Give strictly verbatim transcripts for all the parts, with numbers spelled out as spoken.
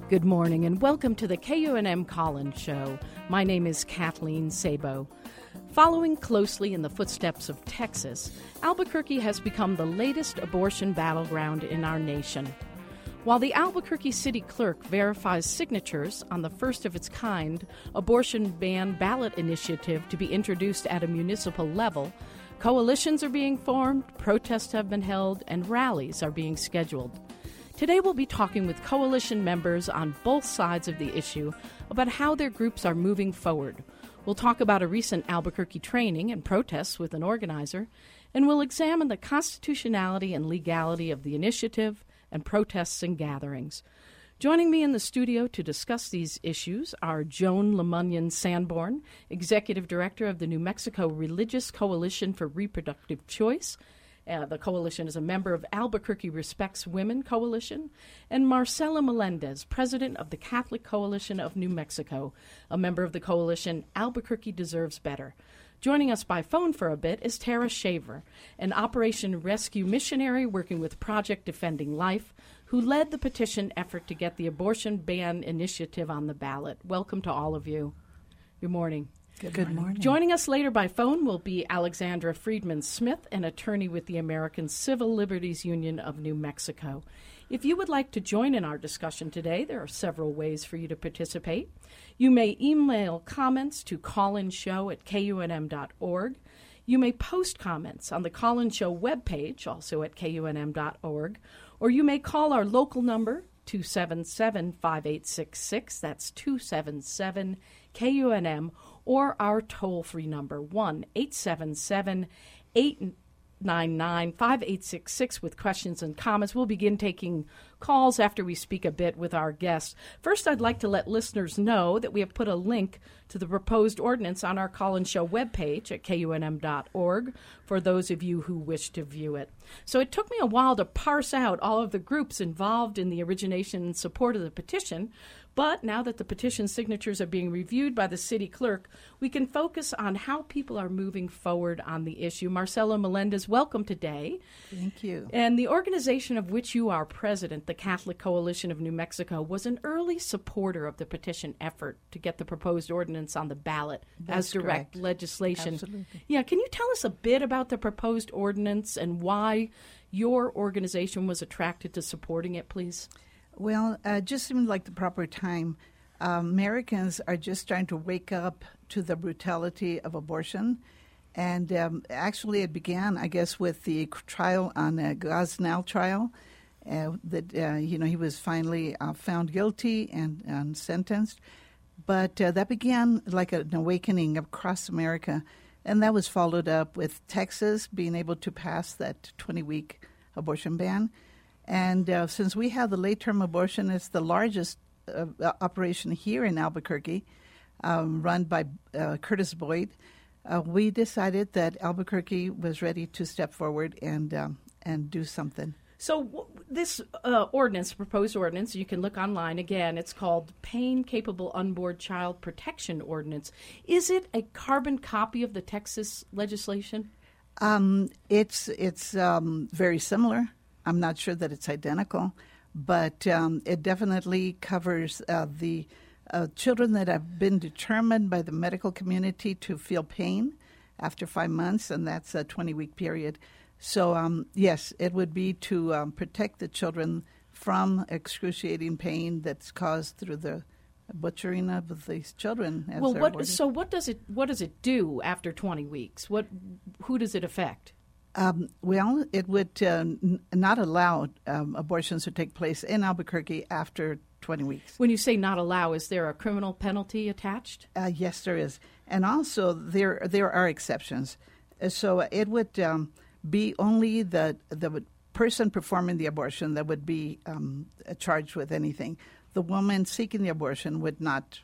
Good morning and welcome to the K U N M Collins Show. My name is Kathleen Sabo. Following closely in the footsteps of Texas, Albuquerque has become the latest abortion battleground in our nation. While the Albuquerque City Clerk verifies signatures on the first of its kind abortion ban ballot initiative to be introduced at a municipal level, coalitions are being formed, protests have been held, and rallies are being scheduled. Today we'll be talking with coalition members on both sides of the issue about how their groups are moving forward. We'll talk about a recent Albuquerque training and protests with an organizer, and we'll examine the constitutionality and legality of the initiative and protests and gatherings. Joining me in the studio to discuss these issues are Joan Lemunyon Sanborn, Executive Director of the New Mexico Religious Coalition for Reproductive Choice. Uh, the coalition is a member of Albuquerque Respects Women Coalition, and Marcela Melendez, president of the Catholic Coalition of New Mexico, a member of the coalition Albuquerque Deserves Better. Joining us by phone for a bit is Tara Shaver, an Operation Rescue missionary working with Project Defending Life, who led the petition effort to get the abortion ban initiative on the ballot. Welcome to all of you. Good morning. Good, Good morning. morning. Joining us later by phone will be Alexandra Friedman Smith, an attorney with the American Civil Liberties Union of New Mexico. If you would like to join in our discussion today, there are several ways for you to participate. You may email comments to collinshow at K U N M dot org. You may post comments on the Collins Show webpage, also at K U N M dot org, or you may call our local number, two seven seven, five eight six six, that's two seven seven K U N M, or our toll-free number, one eight seven seven, eight nine nine, five eight six six, with questions and comments. We'll begin taking calls after we speak a bit with our guests. First, I'd like to let listeners know that we have put a link to the proposed ordinance on our Collins Show webpage at K U N M dot org for those of you who wish to view it. So it took me a while to parse out all of the groups involved in the origination and support of the petition, but now that the petition signatures are being reviewed by the city clerk, we can focus on how people are moving forward on the issue. Marcela Melendez, welcome today. Thank you. And the organization of which you are president, the Catholic Coalition of New Mexico, was an early supporter of the petition effort to get the proposed ordinance on the ballot That's as direct correct. legislation. Absolutely. Yeah, can you tell us a bit about the proposed ordinance and why your organization was attracted to supporting it, please? Well, uh, just seemed like the proper time. Uh, Americans are just starting to wake up to the brutality of abortion. And um, actually it began, I guess, with the trial on uh, Gosnell trial. Uh, that, uh, you know, he was finally uh, found guilty and, and sentenced. But uh, that began like an awakening across America. And that was followed up with Texas being able to pass that twenty-week abortion ban. And uh, since we have the late-term abortion, it's the largest uh, operation here in Albuquerque, um, run by uh, Curtis Boyd. Uh, we decided that Albuquerque was ready to step forward and um, and do something. So w- this uh, ordinance, proposed ordinance, you can look online again. It's called Pain-Capable Unborn Child Protection Ordinance. Is it a carbon copy of the Texas legislation? Um, it's it's um, very similar. I'm not sure that it's identical, but um, it definitely covers uh, the uh, children that have been determined by the medical community to feel pain after five months, and that's a twenty-week period. So, um, yes, it would be to um, protect the children from excruciating pain that's caused through the butchering of these children. As well, they're what, aborted. so what does it what does it do after twenty weeks? What who does it affect? Um, well, it would uh, n- not allow um, abortions to take place in Albuquerque after twenty weeks. When you say not allow, is there a criminal penalty attached? Uh, yes, there is. And also, there there are exceptions. Uh, so it would um, be only the, the person performing the abortion that would be um, charged with anything. The woman seeking the abortion would not.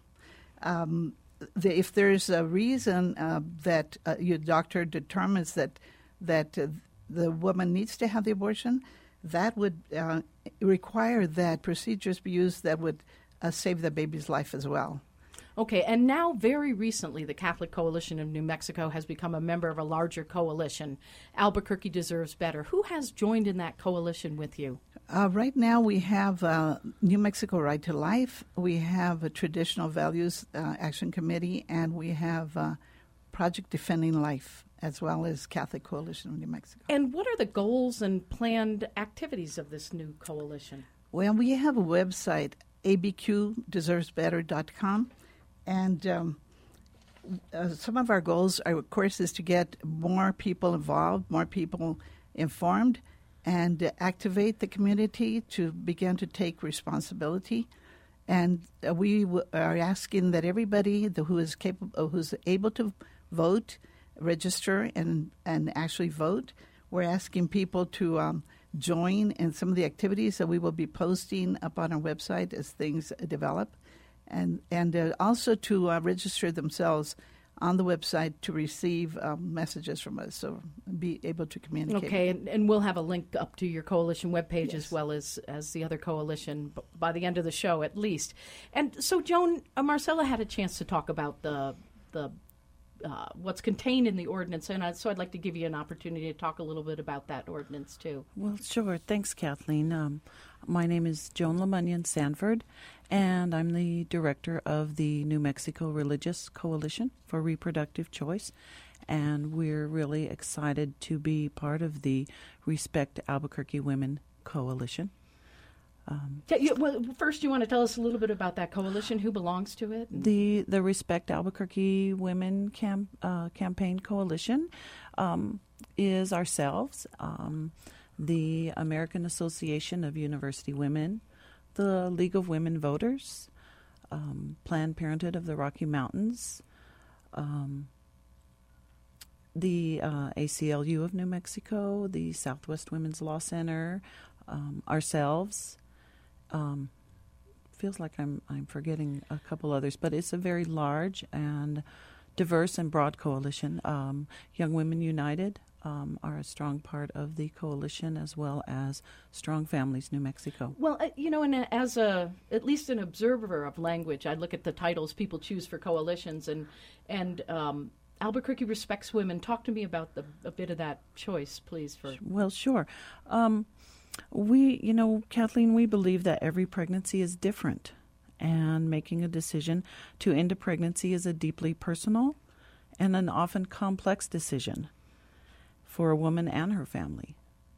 Um, the, if there's a reason uh, that uh, your doctor determines that that uh, the woman needs to have the abortion, that would uh, require that procedures be used that would uh, save the baby's life as well. Okay, and now very recently the Catholic Coalition of New Mexico has become a member of a larger coalition, Albuquerque Deserves Better. Who has joined in that coalition with you? Uh, right now, we have uh, New Mexico Right to Life. We have a Traditional Values uh, Action Committee, and we have uh, Project Defending Life, as well as Catholic Coalition of New Mexico. And what are the goals and planned activities of this new coalition? Well, we have a website, a b q deserves better dot com, and um, uh, some of our goals, are, of course, is to get more people involved, more people informed, and uh, activate the community to begin to take responsibility. And uh, we w- are asking that everybody the, who is capable, who's able to vote, register and and actually vote. We're asking people to um, join in some of the activities that we will be posting up on our website as things develop, and and uh, also to uh, register themselves on the website to receive um, messages from us, so be able to communicate. Okay, and, and we'll have a link up to your coalition webpage, Yes. as well as, as the other coalition b- by the end of the show, at least. And so, Joan, uh, Marcella had a chance to talk about the the uh, what's contained in the ordinance, and I, so I'd like to give you an opportunity to talk a little bit about that ordinance, too. Well, sure. Thanks, Kathleen. Um, my name is Joan Lemunyon Sanford, and I'm the director of the New Mexico Religious Coalition for Reproductive Choice, and we're really excited to be part of the Respect Albuquerque Women Coalition. Um, Yeah, you, well, first, you want to tell us a little bit about that coalition, who belongs to it? and- The the Respect Albuquerque Women Cam, uh, Campaign Coalition um, is ourselves, um, the American Association of University Women, the League of Women Voters, um, Planned Parenthood of the Rocky Mountains, um, the uh, A C L U of New Mexico, the Southwest Women's Law Center, um, ourselves. Um, feels like I'm I'm forgetting a couple others, but it's a very large and diverse and broad coalition. Um, Young Women United um, are a strong part of the coalition, as well as Strong Families New Mexico. Well, uh, you know, and uh, as a at least an observer of language, I look at the titles people choose for coalitions, and and um, Albuquerque Respects Women. Talk to me about the, a bit of that choice, please. For Well, sure. Um, we, you know, Kathleen, we believe that every pregnancy is different, and making a decision to end a pregnancy is a deeply personal and an often complex decision for a woman and her family.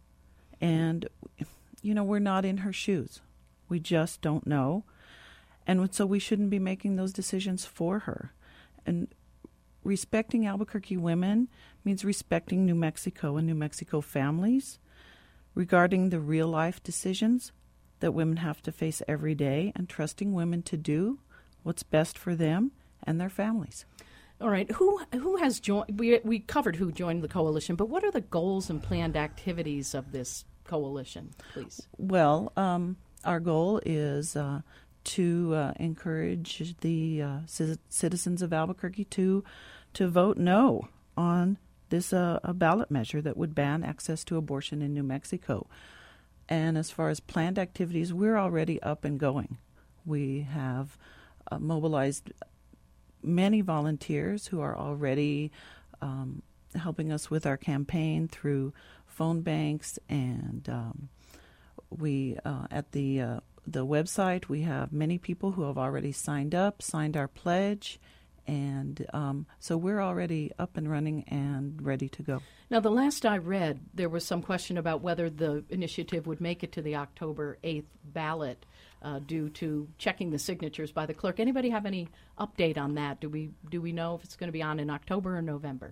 And, you know, we're not in her shoes. We just don't know. And so we shouldn't be making those decisions for her. And respecting Albuquerque women means respecting New Mexico and New Mexico families regarding the real-life decisions that women have to face every day, and trusting women to do what's best for them and their families. All right, who who has joined? We we covered who joined the coalition, but what are the goals and planned activities of this coalition, please? Well, um, our goal is uh, to uh, encourage the uh, c- citizens of Albuquerque to to vote no on this uh, a ballot measure that would ban access to abortion in New Mexico. And as far as planned activities, we're already up and going. We have uh, mobilized many volunteers who are already um, helping us with our campaign through phone banks, and um, we uh, at the uh, the website we have many people who have already signed up, signed our pledge, and um, so we're already up and running and ready to go. Now, the last I read, there was some question about whether the initiative would make it to the October eighth ballot uh, due to checking the signatures by the clerk. Anybody have any update on that? Do we do we know if it's going to be on in October or November?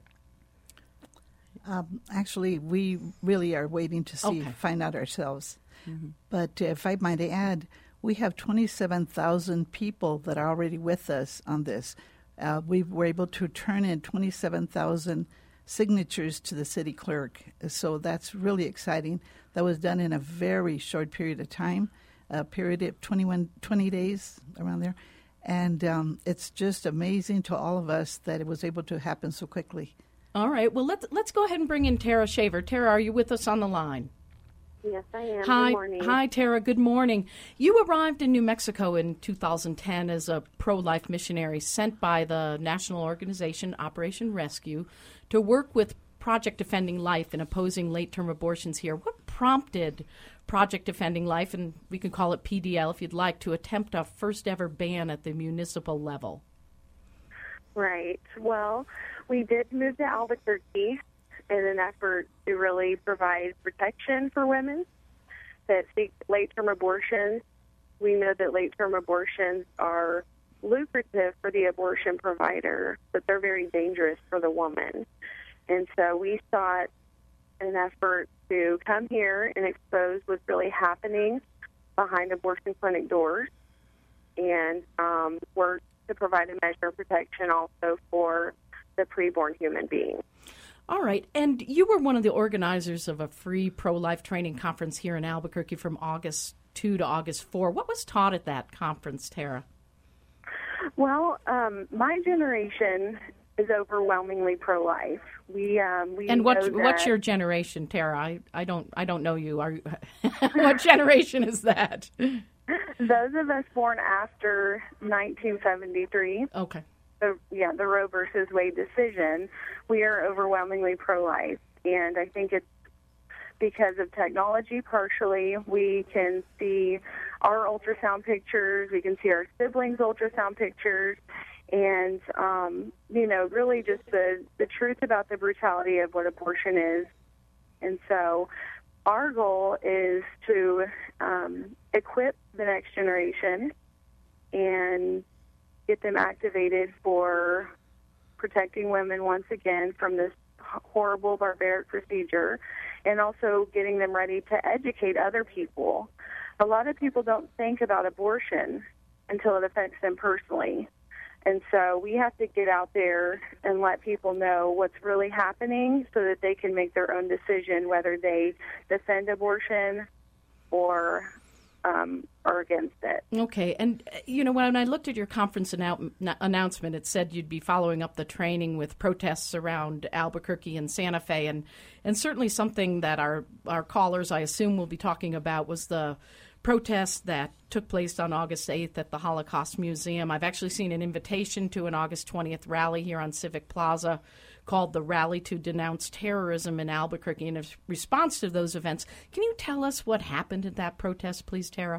Um, actually, we really are waiting to see, Okay. find out ourselves. Mm-hmm. But uh, if I might add, we have twenty-seven thousand people that are already with us on this. Uh, we were able to turn in twenty-seven thousand signatures to the city clerk. So that's really exciting. That was done in a very short period of time, a period of twenty-one, twenty days, around there. And um, it's just amazing to all of us that it was able to happen so quickly. All right. Well, let's let's go ahead and bring in Tara Shaver. Tara, are you with us on the line? Yes, I am. Hi, Good morning. hi, Tara. Good morning. You arrived in New Mexico in two thousand ten as a pro-life missionary sent by the national organization Operation Rescue to work with Project Defending Life in opposing late-term abortions here. What prompted Project Defending Life, and we can call it P D L if you'd like, to attempt a first ever ban at the municipal level? Right. Well, we did move to Albuquerque in an effort to really provide protection for women that seek late-term abortions. We know that late-term abortions are lucrative for the abortion provider, but they're very dangerous for the woman. And so we sought an effort to come here and expose what's really happening behind abortion clinic doors, and um, work to provide a measure of protection also for the preborn human being. All right. And you were one of the organizers of a free pro-life training conference here in Albuquerque from August second to August fourth. What was taught at that conference, Tara? Well, um, my generation is overwhelmingly pro-life. We um, we and what know that what's your generation, Tara? I, I don't I don't know you. Are you what generation is that? Those of us born after nineteen seventy-three. Okay. The, yeah, the Roe versus Wade decision. We are overwhelmingly pro-life, and I think it's because of technology. Partially, we can see our ultrasound pictures. We can see our siblings' ultrasound pictures. And, um, you know, really just the, the truth about the brutality of what abortion is. And so our goal is to um, equip the next generation and get them activated for protecting women once again from this horrible, barbaric procedure, and also getting them ready to educate other people. A lot of people don't think about abortion until it affects them personally. And so we have to get out there and let people know what's really happening so that they can make their own decision whether they defend abortion or um, are against it. Okay. And, you know, when I looked at your conference annou- announcement, it said you'd be following up the training with protests around Albuquerque and Santa Fe. And, and certainly something that our, our callers, I assume, will be talking about was the protest that took place on August eighth at the Holocaust Museum. I've actually seen an invitation to an August twentieth rally here on Civic Plaza called the Rally to Denounce Terrorism in Albuquerque. In response to those events, can you tell us what happened at that protest, please, Tara?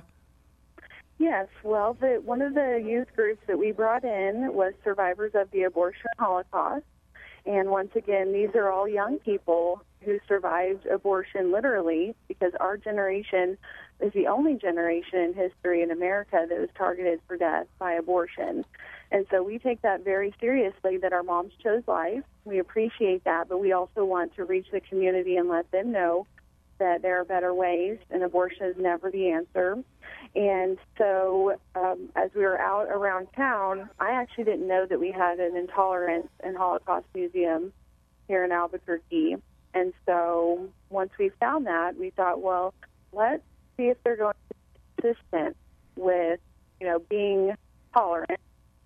Yes. Well, the, one of the youth groups that we brought in was Survivors of the Abortion Holocaust. And once again, these are all young people who survived abortion literally, because our generation is the only generation in history in America that was targeted for death by abortion. And so we take that very seriously, that our moms chose life. We appreciate that, but we also want to reach the community and let them know that there are better ways, and abortion is never the answer. And so um, as we were out around town, I actually didn't know that we had an Intolerance and Holocaust Museum here in Albuquerque. And so once we found that, we thought, well, let's see if they're going to be consistent with, you know, being tolerant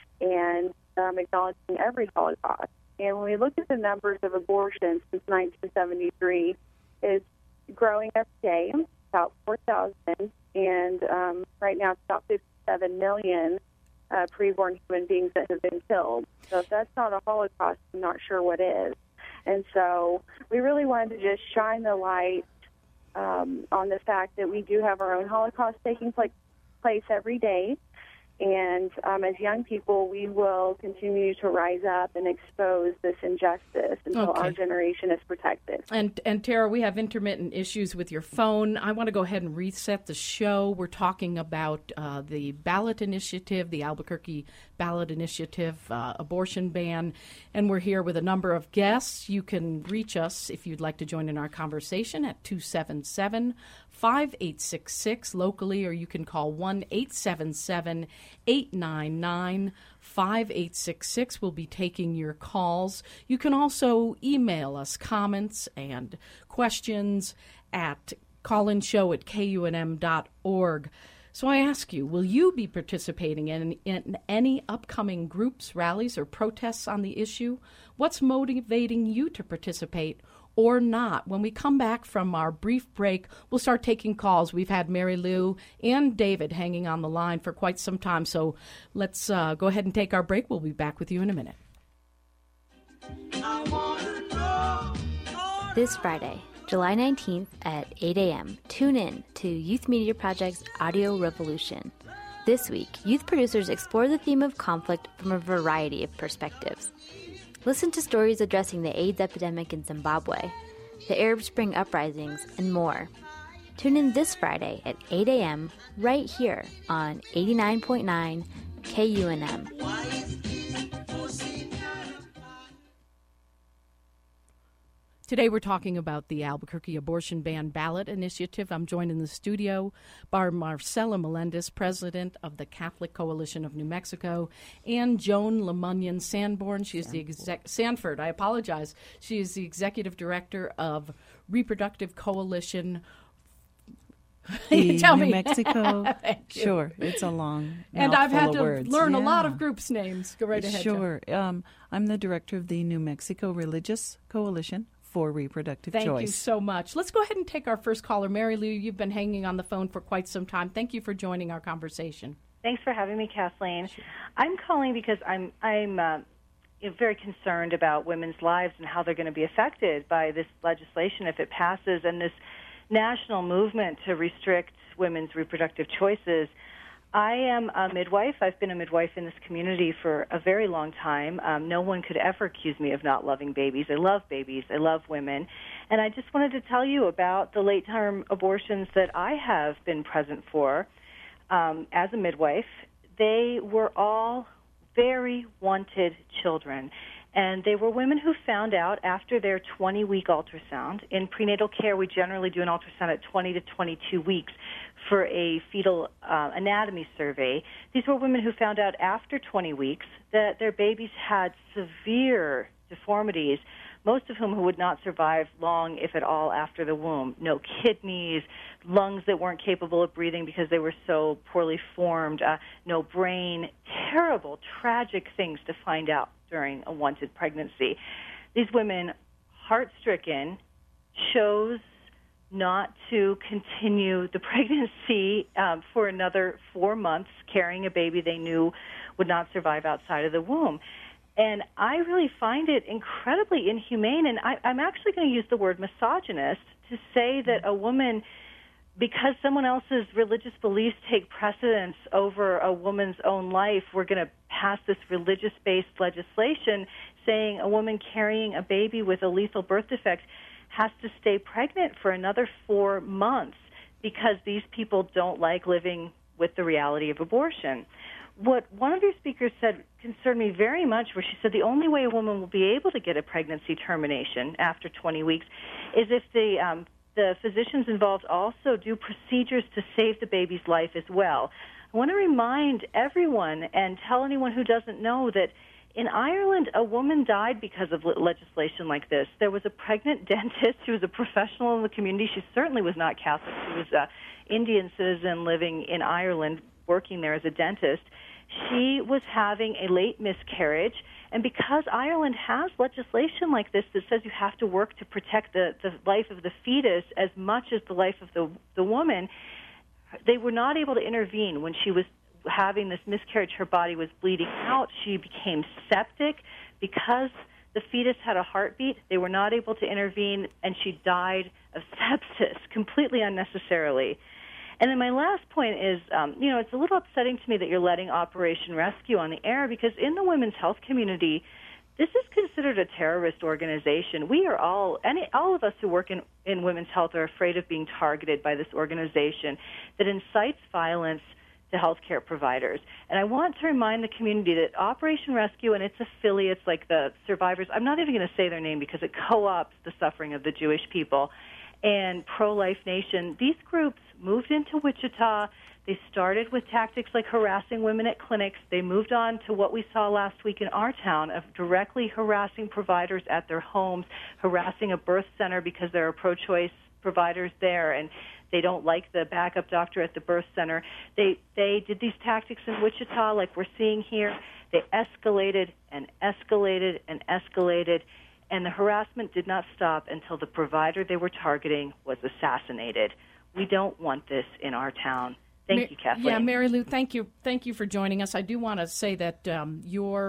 and um, acknowledging every Holocaust. And when we look at the numbers of abortions since nineteen seventy-three, it's growing every day, about four thousand, and um, right now it's about fifty-seven million uh, preborn human beings that have been killed. So if that's not a Holocaust, I'm not sure what is. And so we really wanted to just shine the light um, on the fact that we do have our own Holocaust taking place, place every day. And um, as young people, we will continue to rise up and expose this injustice until okay. our generation is protected. And, and Tara, we have intermittent issues with your phone. I want to go ahead and reset the show. We're talking about uh, the ballot initiative, the Albuquerque ballot initiative, uh, abortion ban, and we're here with a number of guests. You can reach us if you'd like to join in our conversation at two seven seven, five eight six six locally, or you can call one eight seven seven, eight nine nine, five eight six six. We'll be taking your calls. You can also email us comments and questions at callinshow at K U N M dot org. So I ask you, will you be participating in, in any upcoming groups, rallies, or protests on the issue? What's motivating you to participate or not? When we come back from our brief break, we'll start taking calls. We've had Mary Lou and David hanging on the line for quite some time, so let's uh, go ahead and take our break. We'll be back with you in a minute. This Friday, July nineteenth at eight a.m. Tune in to Youth Media Project's Audio Revolution. This week, youth producers explore the theme of conflict from a variety of perspectives. Listen to stories addressing the AIDS epidemic in Zimbabwe, the Arab Spring uprisings, and more. Tune in this Friday at eight a.m. right here on eighty-nine point nine K U N M. Today we're talking about the Albuquerque Abortion Ban Ballot Initiative. I'm joined in the studio by Marcela Melendez, president of the Catholic Coalition of New Mexico, and Joan Lemunyon Sanborn. She is Sanford. the exec Sanford. I apologize. She is the executive director of Reproductive Coalition. The Tell New me. Mexico. Sure, it's a long and I've had to words. learn yeah. a lot of groups' names. Go right ahead. Sure. Um, I'm the director of the New Mexico Religious Coalition for Reproductive Thank Choice. Thank you so much. Let's go ahead and take our first caller. Mary Lou, you've been hanging on the phone for quite some time. Thank you for joining our conversation. Thanks for having me, Kathleen. Sure. I'm calling because I'm I'm uh, very concerned about women's lives and how they're going to be affected by this legislation if it passes, and this national movement to restrict women's reproductive choices. I am a midwife. I've been a midwife in this community for a very long time. Um, no one could ever accuse me of not loving babies. I love babies. I love women. And I just wanted to tell you about the late-term abortions that I have been present for um, as a midwife. They were all very wanted children. And they were women who found out after their twenty-week ultrasound. In prenatal care, we generally do an ultrasound at twenty to twenty-two weeks for a fetal uh, anatomy survey. These were women who found out after twenty weeks that their babies had severe deformities, most of whom who would not survive long, if at all, after the womb. No kidneys, lungs that weren't capable of breathing because they were so poorly formed, uh, no brain. Terrible, tragic things to find out during a wanted pregnancy. These women, heart-stricken, chose not to continue the pregnancy um, for another four months, carrying a baby they knew would not survive outside of the womb. And I really find it incredibly inhumane, and I, I'm actually going to use the word misogynist to say that a woman, because someone else's religious beliefs take precedence over a woman's own life, we're going to pass this religious-based legislation saying a woman carrying a baby with a lethal birth defect has to stay pregnant for another four months because these people don't like living with the reality of abortion. What one of your speakers said concerned me very much, where she said the only way a woman will be able to get a pregnancy termination after twenty weeks is if the um, the physicians involved also do procedures to save the baby's life as well. I want to remind everyone and tell anyone who doesn't know that in Ireland, a woman died because of legislation like this. There was a pregnant dentist who was a professional in the community. She certainly was not Catholic. She was an Indian citizen living in Ireland, working there as a dentist. She was having a late miscarriage, and because Ireland has legislation like this that says you have to work to protect the, the life of the fetus as much as the life of the, the woman, they were not able to intervene when she was having this miscarriage. Her body was bleeding out. She became septic. Because the fetus had a heartbeat, they were not able to intervene, and she died of sepsis completely unnecessarily. And then my last point is, um, you know, it's a little upsetting to me that you're letting Operation Rescue on the air, because in the women's health community, this is considered a terrorist organization. We are all, any, all of us who work in, in women's health are afraid of being targeted by this organization that incites violence to healthcare providers. And I want to remind the community that Operation Rescue and its affiliates, like the Survivors, I'm not even going to say their name because it co-opts the suffering of the Jewish people, and Pro-Life Nation, these groups moved into Wichita. They started with tactics like harassing women at clinics. They moved on to what we saw last week in our town of directly harassing providers at their homes, harassing a birth center because there are pro-choice providers there, and they don't like the backup doctor at the birth center. They they did these tactics in Wichita like we're seeing here. They escalated and escalated and escalated, and the harassment did not stop until the provider they were targeting was assassinated. We don't want this in our town. Thank Ma- you, Kathleen. Yeah, Mary Lou, thank you. Thank you for joining us. I do want to say that um, your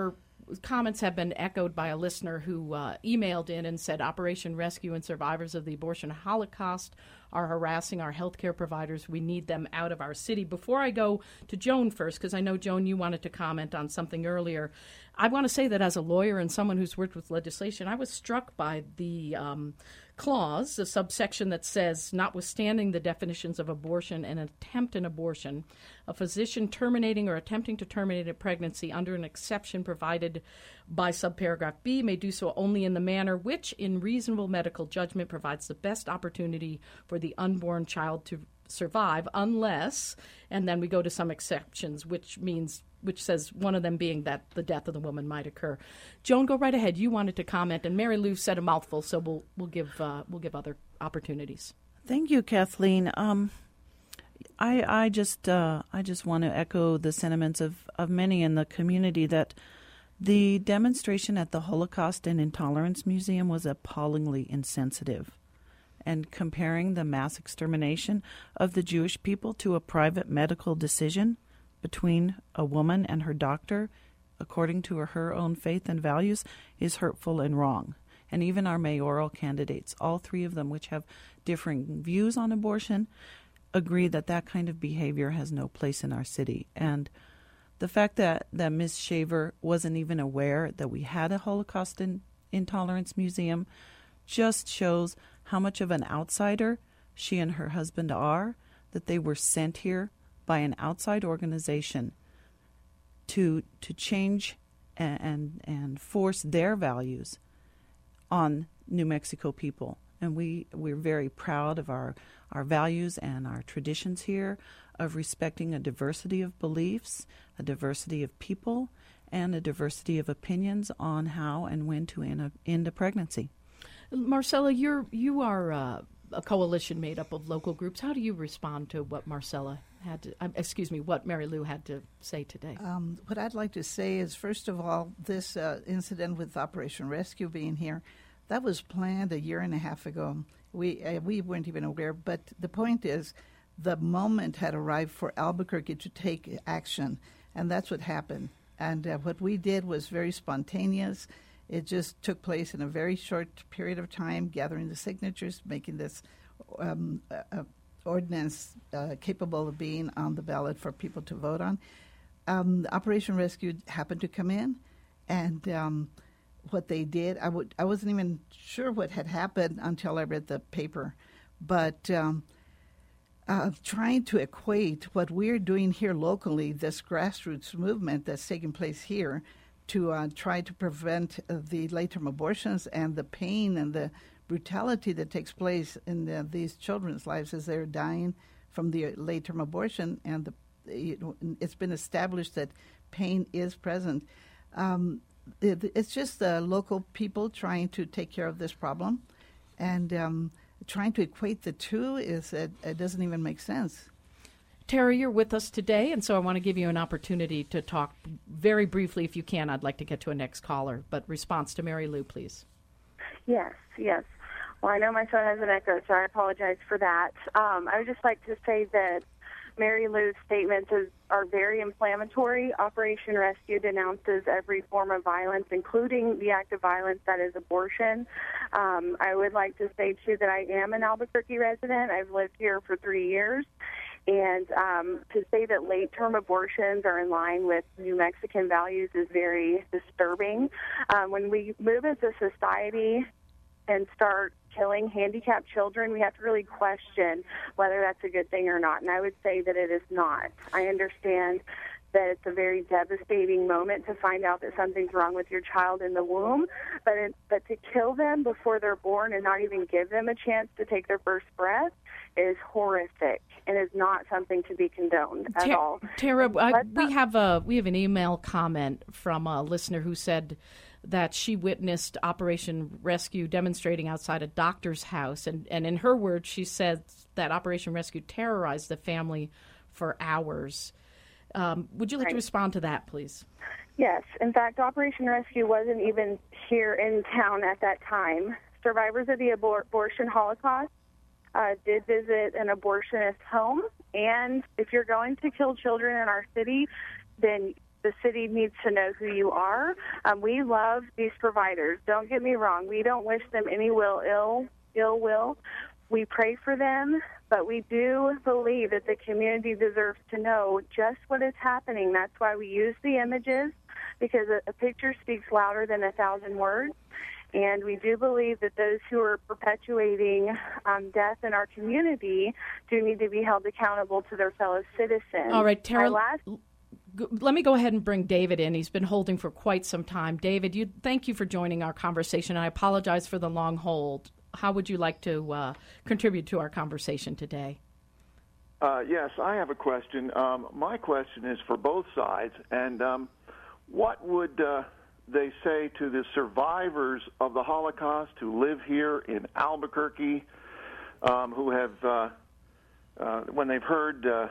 comments have been echoed by a listener who uh, emailed in and said Operation Rescue and survivors of the abortion Holocaust are harassing our healthcare providers. We need them out of our city. Before I go to Joan first, because I know, Joan, you wanted to comment on something earlier, I want to say that as a lawyer and someone who's worked with legislation, I was struck by the um, clause, the subsection that says, notwithstanding the definitions of abortion and attempt an abortion, a physician terminating or attempting to terminate a pregnancy under an exception provided by subparagraph B may do so only in the manner which, in reasonable medical judgment, provides the best opportunity for the unborn child to survive, unless, and then we go to some exceptions, which means which says one of them being that the death of the woman might occur. Joan, go right ahead. You wanted to comment, and Mary Lou said a mouthful, so we'll we'll give uh, we'll give other opportunities. Thank you, Kathleen. Um, I I just uh, I just want to echo the sentiments of, of many in the community that the demonstration at the Holocaust and Intolerance Museum was appallingly insensitive. And comparing the mass extermination of the Jewish people to a private medical decision between a woman and her doctor, according to her own faith and values, is hurtful and wrong. And even our mayoral candidates, all three of them, which have differing views on abortion, agree that that kind of behavior has no place in our city. And the fact that, that Miz Shaver wasn't even aware that we had a Holocaust in, Intolerance Museum just shows how much of an outsider she and her husband are, that they were sent here by an outside organization to to change and, and and force their values on New Mexico people. And we, we're very proud of our, our values and our traditions here of respecting a diversity of beliefs, a diversity of people, and a diversity of opinions on how and when to end a, end a pregnancy. Marcella, you're you are uh, a coalition made up of local groups. How do you respond to what Marcella had to, um, excuse me, what Mary Lou had to say today? Um, what I'd like to say is, first of all, this uh, incident with Operation Rescue being here, that was planned a year and a half ago. We uh, we weren't even aware, but the point is, the moment had arrived for Albuquerque to take action, and that's what happened. And uh, what we did was very spontaneous. It just took place in a very short period of time, gathering the signatures, making this um, uh, ordinance uh, capable of being on the ballot for people to vote on. Um, Operation Rescue happened to come in, and um, what they did, I, would, I wasn't even sure what had happened until I read the paper, but um, uh, trying to equate what we're doing here locally, this grassroots movement that's taking place here, to uh, try to prevent uh, the late-term abortions and the pain and the brutality that takes place in the, these children's lives as they're dying from the late-term abortion, and the, you know, it's been established that pain is present. Um, it, it's just the local people trying to take care of this problem, and um, trying to equate the two is it, it doesn't even make sense. Tara, you're with us today, and so I want to give you an opportunity to talk very briefly, if you can. I'd like to get to a next caller, but response to Mary Lou, please. Yes, yes. Well, I know my phone has an echo, so I apologize for that. Um, I would just like to say that Mary Lou's statements is, are very inflammatory. Operation Rescue denounces every form of violence, including the act of violence that is abortion. Um, I would like to say, too, that I am an Albuquerque resident. I've lived here for three years. And um, to say that late-term abortions are in line with New Mexican values is very disturbing. Um, when we move as a society and start killing handicapped children, we have to really question whether that's a good thing or not. And I would say that it is not. I understand that it's a very devastating moment to find out that something's wrong with your child in the womb, but it, but to kill them before they're born and not even give them a chance to take their first breath is horrific and is not something to be condoned at Ta- all. Tara, I, we not- have a we have an email comment from a listener who said that she witnessed Operation Rescue demonstrating outside a doctor's house, and, and in her words, she said that Operation Rescue terrorized the family for hours. Um, would you like right. to respond to that, please? Yes. In fact, Operation Rescue wasn't even here in town at that time. Survivors of the abor- abortion Holocaust uh, did visit an abortionist home, and if you're going to kill children in our city, then the city needs to know who you are. Um, we love these providers. Don't get me wrong. We don't wish them any will, ill, ill will. We pray for them, but we do believe that the community deserves to know just what is happening. That's why we use the images, because a, a picture speaks louder than a thousand words. And we do believe that those who are perpetuating um, death in our community do need to be held accountable to their fellow citizens. All right, Tara, last- let me go ahead and bring David in. He's been holding for quite some time. David, you, thank you for joining our conversation. I apologize for the long hold. How would you like to uh, contribute to our conversation today? Uh, yes, I have a question. Um, my question is for both sides. And um, what would... Uh, they say to the survivors of the Holocaust who live here in Albuquerque, um, who have, uh, uh, when they've heard uh,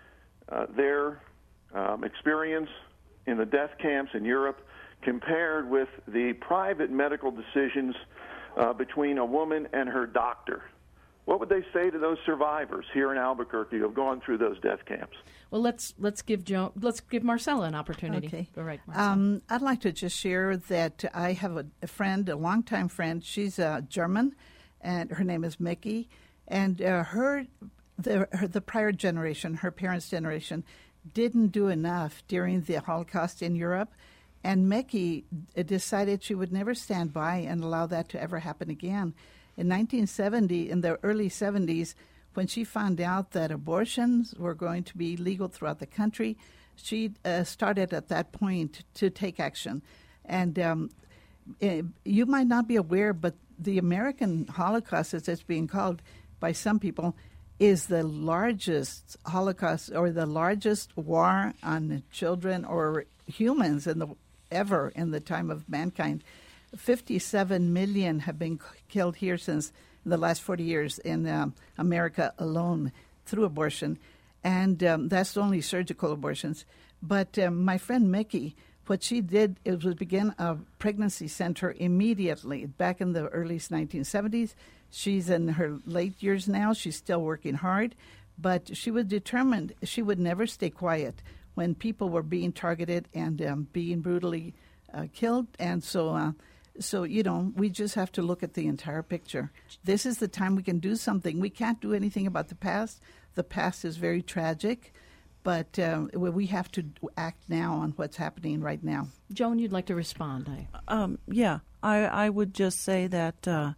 uh, their um, experience in the death camps in Europe, compared with the private medical decisions uh, between a woman and her doctor. What would they say to those survivors here in Albuquerque who have gone through those death camps? Well, let's let's give Jo- let's give Marcella an opportunity. Okay. Go right, Marcella. Um, I'd like to just share that I have a, a friend, a longtime friend. She's uh, German, and her name is Mickey. And uh, her, the her, the prior generation, her parents' generation, didn't do enough during the Holocaust in Europe. And Mickey decided she would never stand by and allow that to ever happen again. In nineteen seventy, in the early seventies, when she found out that abortions were going to be legal throughout the country, she uh, started at that point to take action. And um, uh, you might not be aware, but the American Holocaust, as it's being called by some people, is the largest Holocaust or the largest war on children or humans in the ever in the time of mankind. fifty-seven million have been killed here since the last forty years in um, America alone through abortion. And um, that's only surgical abortions. But um, my friend Mickey, what she did is was begin a pregnancy center immediately back in the early nineteen seventies. She's in her late years now. She's still working hard. But she was determined she would never stay quiet when people were being targeted and um, being brutally uh, killed. And so... Uh, So, you know, we just have to look at the entire picture. This is the time we can do something. We can't do anything about the past. The past is very tragic, but uh, we have to act now on what's happening right now. Joan, you'd like to respond? I... Um, yeah, I, I would just say that uh,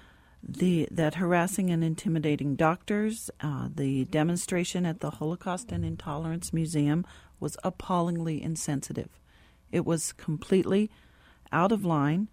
the that harassing and intimidating doctors, uh, the demonstration at the Holocaust and Intolerance Museum was appallingly insensitive. It was completely out of line.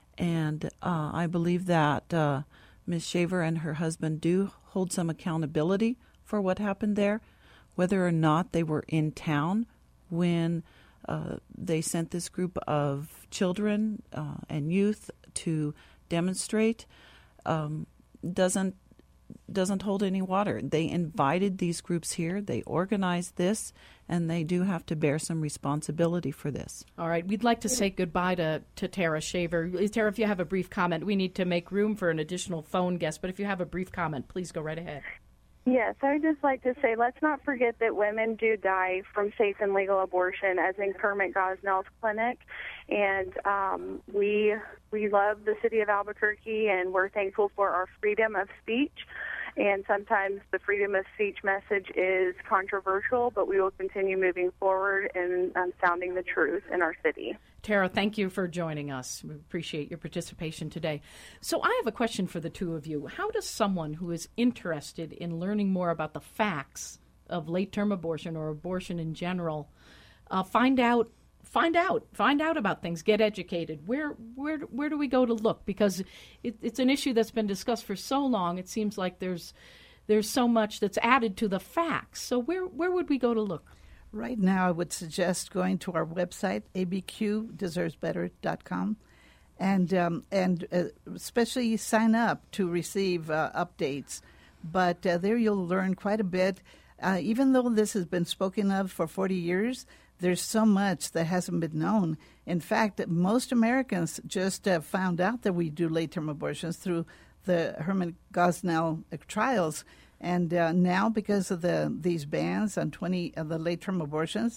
And uh, I believe that uh, Miz Shaver and her husband do hold some accountability for what happened there, whether or not they were in town when uh, they sent this group of children uh, and youth to demonstrate. Um, doesn't doesn't hold any water. They invited these groups here. They organized this, and they do have to bear some responsibility for this. All right. We'd like to say goodbye to, to Tara Shaver. Tara, if you have a brief comment, we need to make room for an additional phone guest, but if you have a brief comment, please go right ahead. Yes, I would just like to say, let's not forget that women do die from safe and legal abortion, as in Kermit Gosnell's clinic. And um, we we love the city of Albuquerque, and we're thankful for our freedom of speech. And sometimes the freedom of speech message is controversial, but we will continue moving forward and um, sounding the truth in our city. Tara, thank you for joining us. We appreciate your participation today. So I have a question for the two of you. How does someone who is interested in learning more about the facts of late-term abortion or abortion in general uh, find out Find out, find out about things, get educated? Where, where, where do we go to look? Because it, it's an issue that's been discussed for so long. It seems like there's, there's so much that's added to the facts. So where, where would we go to look? Right now, I would suggest going to our website, a b q deserves better dot com, and um, and uh, especially sign up to receive uh, updates. But uh, there you'll learn quite a bit. Uh, even though this has been spoken of for forty years, there's so much that hasn't been known. In fact, most Americans just uh, found out that we do late-term abortions through the Herman Gosnell trials. And uh, now, because of the these bans on twenty of the late-term abortions,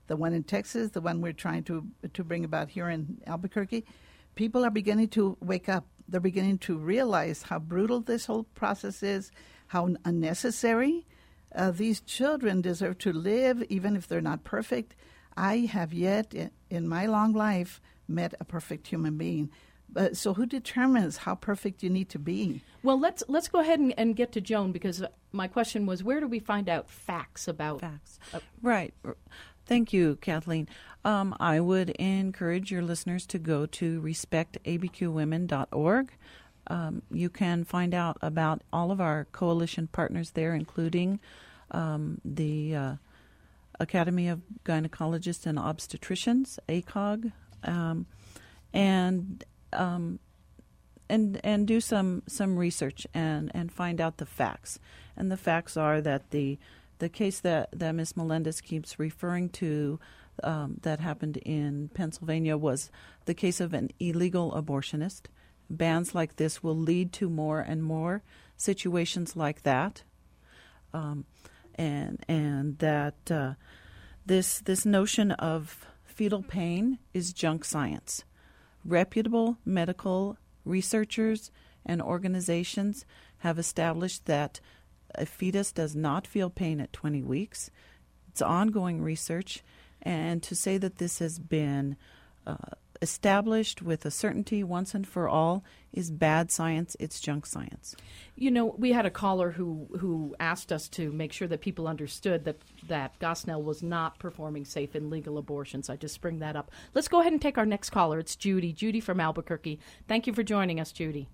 the one in Texas, the one we're trying to to bring about here in Albuquerque, people are beginning to wake up. They're beginning to realize how brutal this whole process is, how unnecessary. Uh, these children deserve to live, even if they're not perfect. I have yet, in, in my long life, met a perfect human being. Uh, so who determines how perfect you need to be? Well, let's let's go ahead and, and get to Joan, because my question was, where do we find out facts about... Facts. Uh, right. Thank you, Kathleen. Um, I would encourage your listeners to go to respect a b q women dot org. Um, you can find out about all of our coalition partners there, including um, the uh, Academy of Gynecologists and Obstetricians, A C O G, um, and um, and and do some some research and, and find out the facts. And the facts are that the the case that, that Miz Melendez keeps referring to um, that happened in Pennsylvania was the case of an illegal abortionist. Bans like this will lead to more and more situations like that, um, and and that uh, this this notion of fetal pain is junk science. Reputable medical researchers and organizations have established that a fetus does not feel pain at twenty weeks. It's ongoing research, and to say that this has been uh, established with a certainty once and for all is bad science. It's junk science. You know, we had a caller who, who asked us to make sure that people understood that, that Gosnell was not performing safe and legal abortions. I just bring that up. Let's go ahead and take our next caller. It's Judy. Judy from Albuquerque. Thank you for joining us, Judy.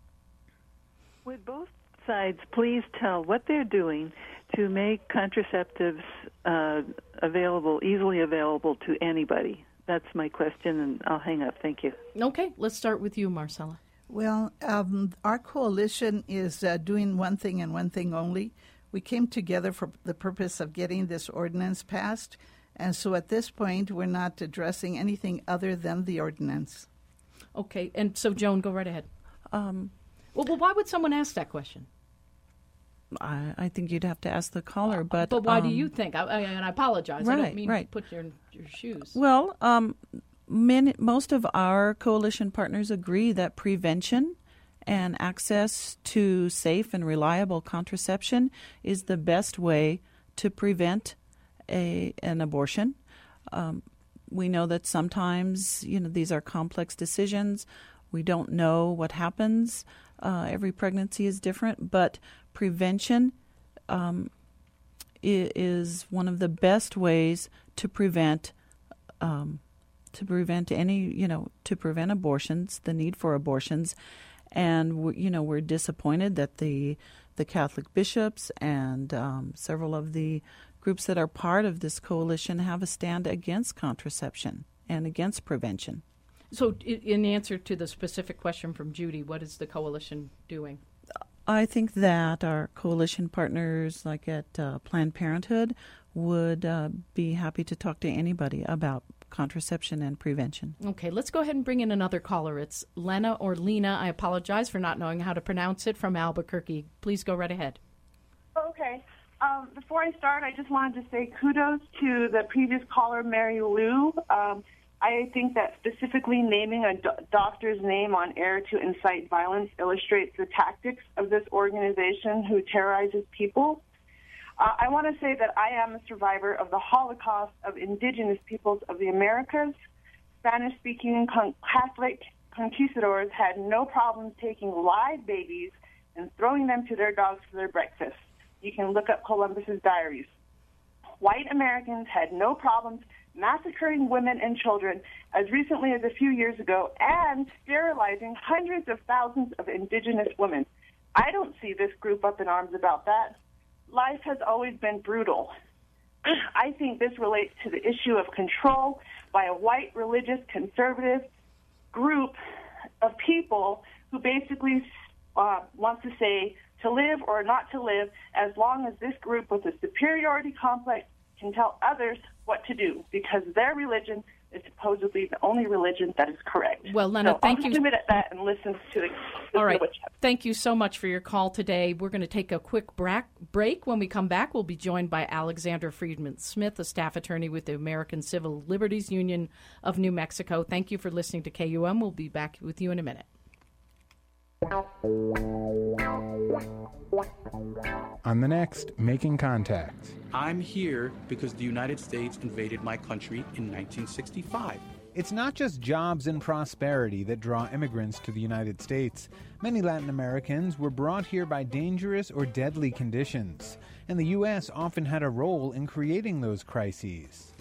Would both sides please tell what they're doing to make contraceptives uh, available, easily available to anybody? That's my question, and I'll hang up. Thank you. Okay, let's start with you, Marcella. Well, um, our coalition is uh, doing one thing and one thing only. We came together for the purpose of getting this ordinance passed, and so at this point, we're not addressing anything other than the ordinance. Okay, and so, Joan, go right ahead. Um, well, well, why would someone ask that question? I, I think you'd have to ask the caller, but but why um, do you think? I, I, and I apologize. Right, I don't mean right. to put you in your shoes. Well, um, many, most of our coalition partners agree that prevention and access to safe and reliable contraception is the best way to prevent a an abortion. Um, we know that sometimes, you know, these are complex decisions. We don't know what happens. Uh, every pregnancy is different, but prevention um, is one of the best ways to prevent um, to prevent any you know to prevent abortions, the need for abortions, and we, you know we're disappointed that the the Catholic bishops and um, several of the groups that are part of this coalition have a stand against contraception and against prevention. So, in answer to the specific question from Judy, what is the coalition doing? I think that our coalition partners, like at uh, Planned Parenthood, would uh, be happy to talk to anybody about contraception and prevention. Okay, let's go ahead and bring in another caller. It's Lena or Lena. I apologize for not knowing how to pronounce it, from Albuquerque. Please go right ahead. Okay. Um, before I start, I just wanted to say kudos to the previous caller, Mary Lou. Um, I think that specifically naming a do- doctor's name on air to incite violence illustrates the tactics of this organization who terrorizes people. Uh, I want to say that I am a survivor of the Holocaust of indigenous peoples of the Americas. Spanish-speaking con- Catholic conquistadors had no problem taking live babies and throwing them to their dogs for their breakfast. You can look up Columbus's diaries. White Americans had no problems massacring women and children as recently as a few years ago and sterilizing hundreds of thousands of indigenous women. I don't see this group up in arms about that. Life has always been brutal. I think this relates to the issue of control by a white religious conservative group of people who basically uh, wants to say to live or not to live, as long as this group with a superiority complex can tell others what to do, because their religion is supposedly the only religion that is correct. Well, Lena, so thank I'll you. I'll leave it at that and listen to the. All right. Thank you so much for your call today. We're going to take a quick bra- break. When we come back, we'll be joined by Alexandra Friedman Smith, a staff attorney with the American Civil Liberties Union of New Mexico. Thank you for listening to K U M. We'll be back with you in a minute. On the next, Making Contact. I'm here because the United States invaded my country in nineteen sixty-five. It's not just jobs and prosperity that draw immigrants to the United States. Many Latin Americans were brought here by dangerous or deadly conditions, and the U S often had a role in creating those crises.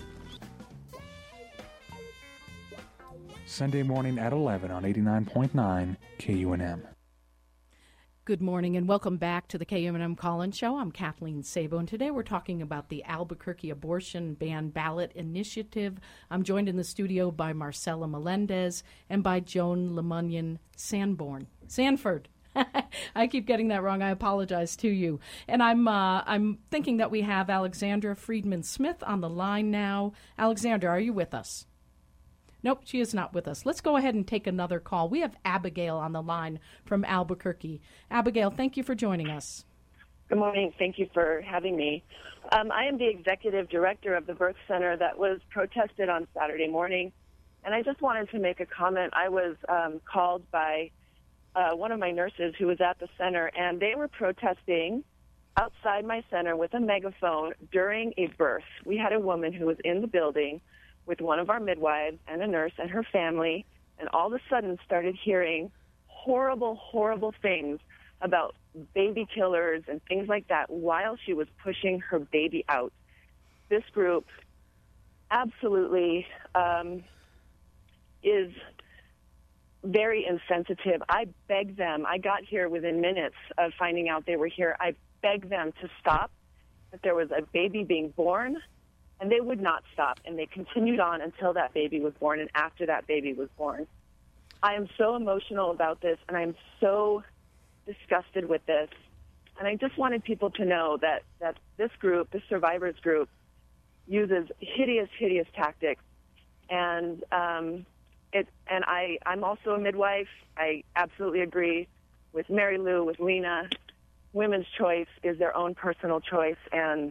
Sunday morning at eleven on eighty-nine point nine K U N M. Good morning and welcome back to the K U N M Call-In Show. I'm Kathleen Sabo, and today we're talking about the Albuquerque Abortion Ban Ballot Initiative. I'm joined in the studio by Marcela Melendez and by Joan Lemunion Sanborn. Sanford. I keep getting that wrong. I apologize to you. And I'm uh, I'm thinking that we have Alexandra Friedman Smith on the line now. Alexandra, are you with us? Nope, she is not with us. Let's go ahead and take another call. We have Abigail on the line from Albuquerque. Abigail, thank you for joining us. Good morning. Thank you for having me. Um, I am the executive director of the birth center that was protested on Saturday morning, and I just wanted to make a comment. I was um, called by uh, one of my nurses who was at the center, and they were protesting outside my center with a megaphone during a birth. We had a woman who was in the building with one of our midwives and a nurse and her family, and all of a sudden started hearing horrible, horrible things about baby killers and things like that while she was pushing her baby out. This group absolutely um, is very insensitive. I begged them. I got here within minutes of finding out they were here. I begged them to stop, that there was a baby being born, and they would not stop, and they continued on until that baby was born and after that baby was born. I am so emotional about this, and I'm so disgusted with this. And I just wanted people to know that, that this group, this survivors group, uses hideous, hideous tactics. And um, it, and I, I'm also a midwife. I absolutely agree with Mary Lou, with Lena. Women's choice is their own personal choice, and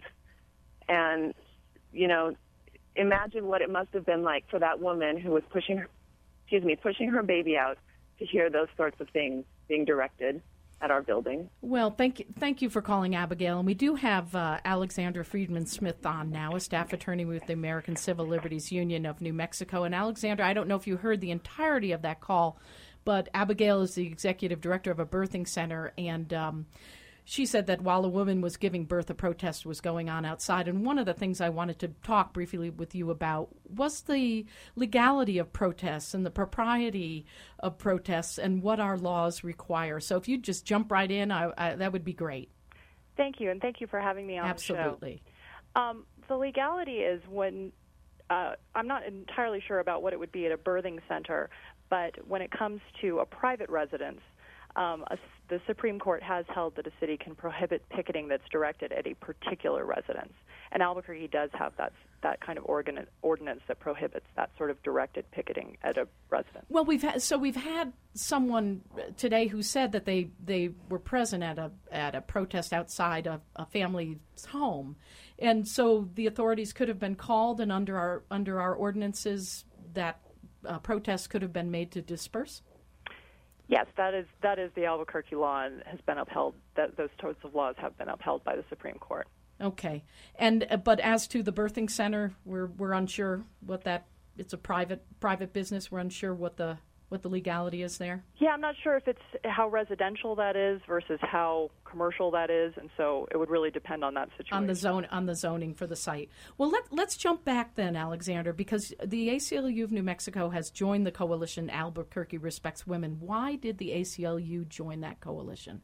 and you know, imagine what it must have been like for that woman who was pushing her, excuse me, pushing her baby out to hear those sorts of things being directed at our building. Well, thank you, thank you for calling, Abigail. And we do have uh, Alexandra Friedman Smith on now, a staff attorney with the American Civil Liberties Union of New Mexico. And Alexandra, I don't know if you heard the entirety of that call, but Abigail is the executive director of a birthing center, and um, she said that while a woman was giving birth, a protest was going on outside. And one of the things I wanted to talk briefly with you about was the legality of protests and the propriety of protests and what our laws require. So if you'd just jump right in, I, I, that would be great. Thank you, and thank you for having me on Absolutely. the show. Um, the legality is when, uh, I'm not entirely sure about what it would be at a birthing center, but when it comes to a private residence, Um, a, the Supreme Court has held that a city can prohibit picketing that's directed at a particular residence, and Albuquerque does have that that kind of organ, ordinance that prohibits that sort of directed picketing at a residence. Well, we've had, so we've had someone today who said that they, they were present at a at a protest outside a, a family's home, and so the authorities could have been called, and under our under our ordinances, that uh, protests could have been made to disperse. Yes, that is that is the Albuquerque law and has been upheld. That those sorts of laws have been upheld by the Supreme Court. Okay, and uh, but as to the birthing center, we're we're unsure what that. It's a private private business. We're unsure what the what the legality is there. Yeah, I'm not sure if it's how residential that is versus how commercial that is, and so it would really depend on that situation. On the zone, on the zoning for the site. Well, let, let's jump back then, Alexander, because the A C L U of New Mexico has joined the coalition Albuquerque Respects Women. Why did the A C L U join that coalition?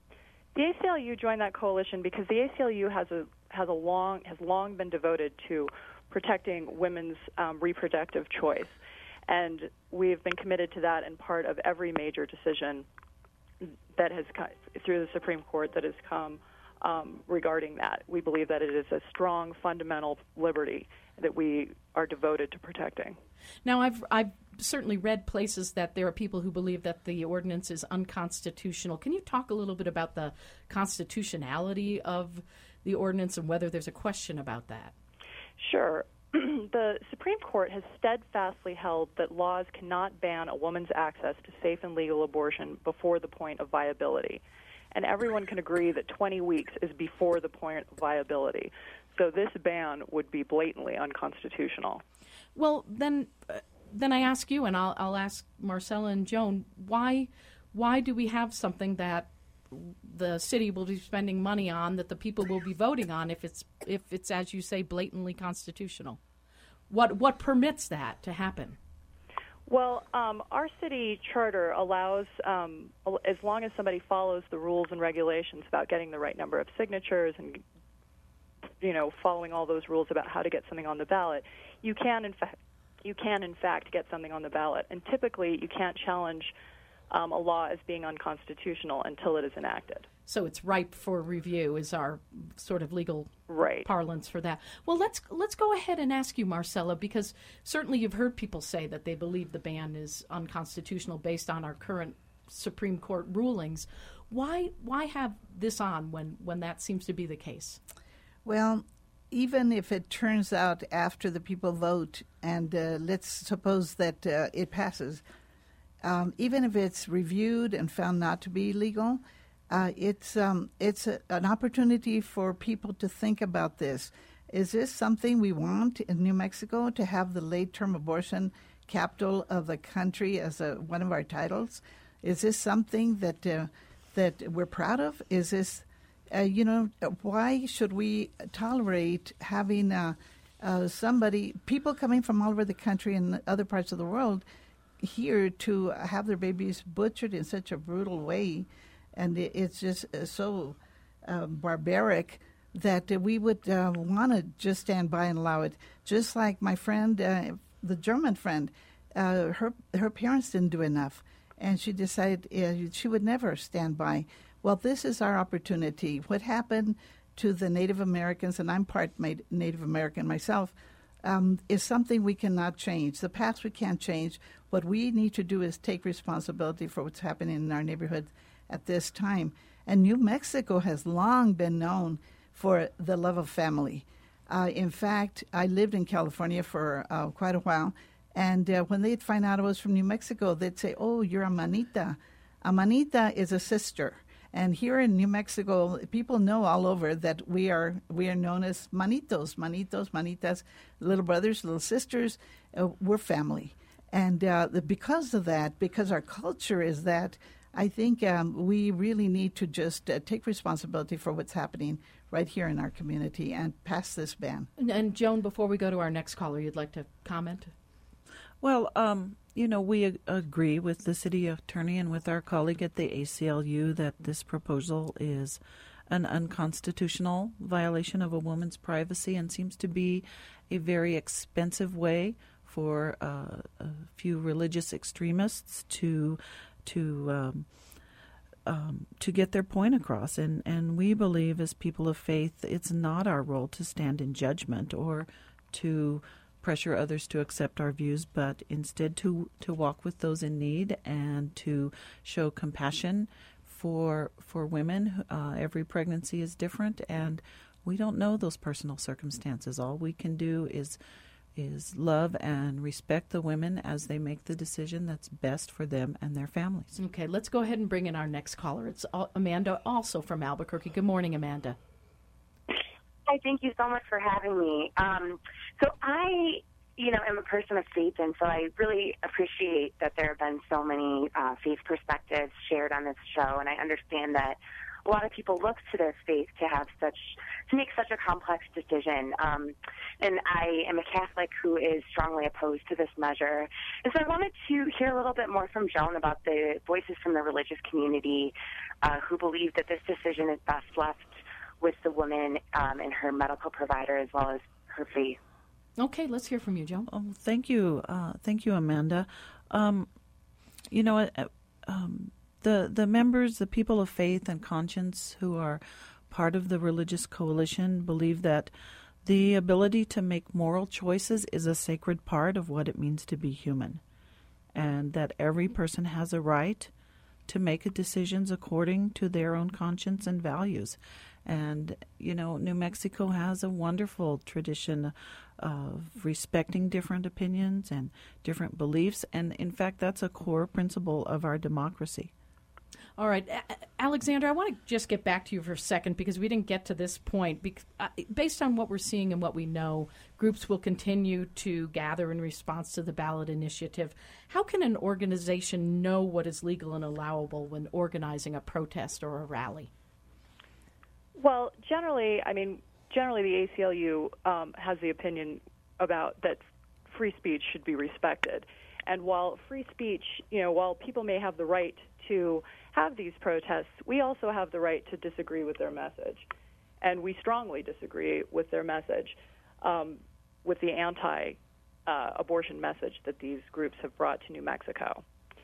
The A C L U joined that coalition because the A C L U has a has a long has long been devoted to protecting women's um, reproductive choice. And we've been committed to that in part of every major decision that has come through the Supreme Court that has come um, regarding that. We believe that it is a strong fundamental liberty that we are devoted to protecting. Now, I've I've certainly read places that there are people who believe that the ordinance is unconstitutional. Can you talk a little bit about the constitutionality of the ordinance and whether there's a question about that? Sure. The Supreme Court has steadfastly held that laws cannot ban a woman's access to safe and legal abortion before the point of viability. And everyone can agree that twenty weeks is before the point of viability. So this ban would be blatantly unconstitutional. Well, then uh, then I ask you, and I'll, I'll ask Marcella and Joan, why why do we have something that the city will be spending money on, that the people will be voting on, if it's if it's as you say blatantly constitutional? What what permits that to happen? Well, um, our city charter allows, um, as long as somebody follows the rules and regulations about getting the right number of signatures and, you know, following all those rules about how to get something on the ballot, you can in fact you can in fact get something on the ballot. And typically, you can't challenge Um, a law as being unconstitutional until it is enacted. So it's ripe for review is our sort of legal right. parlance for that. Well, let's let's go ahead and ask you, Marcella, because certainly you've heard people say that they believe the ban is unconstitutional based on our current Supreme Court rulings. Why why have this on when, when that seems to be the case? Well, even if it turns out after the people vote, and uh, let's suppose that uh, it passes, Um, even if it's reviewed and found not to be legal, uh, it's um, it's a, an opportunity for people to think about this. Is this something we want in New Mexico, to have the late-term abortion capital of the country as a, one of our titles? Is this something that uh, that we're proud of? Is this, uh, you know, why should we tolerate having uh, uh, somebody, people coming from all over the country and other parts of the world, here to have their babies butchered in such a brutal way, and it, it's just uh, so uh, barbaric that uh, we would uh, want to just stand by and allow it. Just like my friend, uh, the German friend, uh, her her parents didn't do enough, and she decided uh, she would never stand by. Well, this is our opportunity. What happened to the Native Americans, and I'm part Native American myself, Um, is something we cannot change. The past we can't change. What we need to do is take responsibility for what's happening in our neighborhood at this time. And New Mexico has long been known for the love of family. Uh, in fact, I lived in California for uh, quite a while, and uh, when they'd find out I was from New Mexico, they'd say, "Oh, you're a manita." A manita is a sister. And here in New Mexico, people know all over that we are we are known as manitos, manitos, manitas, little brothers, little sisters. Uh, we're family, and uh, the, because of that, because our culture is that, I think um, we really need to just uh, take responsibility for what's happening right here in our community and pass this ban. And, and Joan, before we go to our next caller, you'd like to comment? Well, um, you know, we ag- agree with the city attorney and with our colleague at the A C L U that this proposal is an unconstitutional violation of a woman's privacy and seems to be a very expensive way for uh, a few religious extremists to to um, um, to get their point across. And, and we believe as people of faith it's not our role to stand in judgment or to pressure others to accept our views, but instead to to walk with those in need and to show compassion for for women. Uh, every pregnancy is different, and we don't know those personal circumstances. All we can do is is love and respect the women as they make the decision that's best for them and their families. Okay, let's go ahead and bring in our next caller. It's Amanda, also from Albuquerque. Good morning, Amanda. Hi, thank you so much for having me. Um, so I, you know, am a person of faith, and so I really appreciate that there have been so many uh, faith perspectives shared on this show, and I understand that a lot of people look to their faith to have such, to make such a complex decision. Um, and I am a Catholic who is strongly opposed to this measure. And so I wanted to hear a little bit more from Joan about the voices from the religious community uh, who believe that this decision is best left with the woman um, and her medical provider as well as her faith. Okay, let's hear from you, Joan. Oh, thank you. Uh, thank you, Amanda. Um, you know, uh, um, the the members, the people of faith and conscience who are part of the Religious Coalition, believe that the ability to make moral choices is a sacred part of what it means to be human, and that every person has a right to make decisions according to their own conscience and values. And, you know, New Mexico has a wonderful tradition of respecting different opinions and different beliefs, and in fact, that's a core principle of our democracy. All right. Alexandra, I want to just get back to you for a second because we didn't get to this point. Based on what we're seeing and what we know, groups will continue to gather in response to the ballot initiative. How can an organization know what is legal and allowable when organizing a protest or a rally? Well, generally, I mean, generally the A C L U um, has the opinion about that free speech should be respected. And while free speech, you know, while people may have the right to have these protests, we also have the right to disagree with their message. And we strongly disagree with their message, um, with the anti-abortion uh, message that these groups have brought to New Mexico.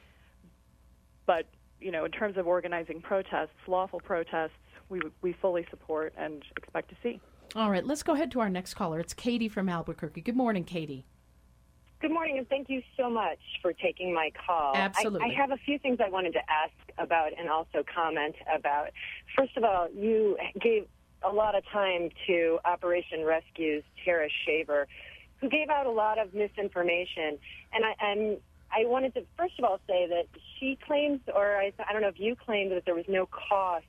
But, you know, in terms of organizing protests, lawful protests, we we fully support and expect to see. All right, let's go ahead to our next caller. It's Katie from Albuquerque. Good morning, Katie. Good morning, and thank you so much for taking my call. Absolutely. I, I have a few things I wanted to ask about and also comment about. First of all, you gave a lot of time to Operation Rescue's Tara Shaver, who gave out a lot of misinformation. And I, I'm, I wanted to, first of all, say that she claims, or I, I don't know if you claimed, that there was no cost